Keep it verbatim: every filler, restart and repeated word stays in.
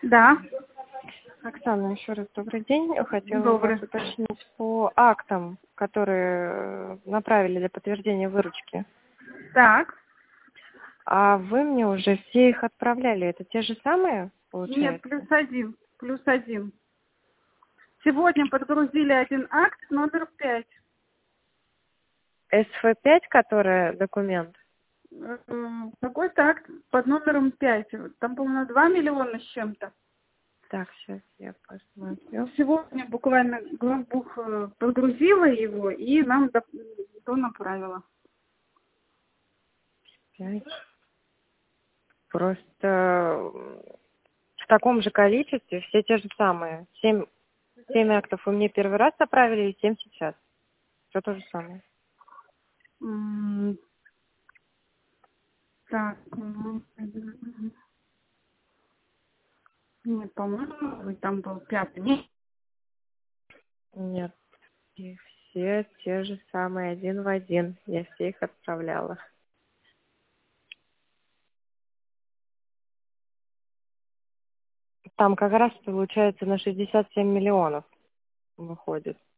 Да, Оксана, еще раз добрый день. Я хотела у добрый. вас уточнить по актам, которые направили для подтверждения выручки. Так. А вы мне уже все их отправляли. Это те же самые, Нет, получается? плюс один. Плюс один. Сегодня подгрузили один акт, номер пять. эс эф пять, который документ? М, Какой-то акт под номером пять. Там, по-моему, два миллиона с чем-то. Так, сейчас я посмотрю. Сегодня буквально главбух э, подгрузила его и нам до- то направила. Пять. Просто м, в таком же количестве все те же самые. Семь, семь актов вы мне первый раз отправили и семь сейчас. Все то же самое. М, Так. м, м, Нет, по-моему, там был пятый. Нет. Нет. И все те же самые, один в один. Я все их отправляла. Там как раз получается на шестьдесят семь миллионов выходит.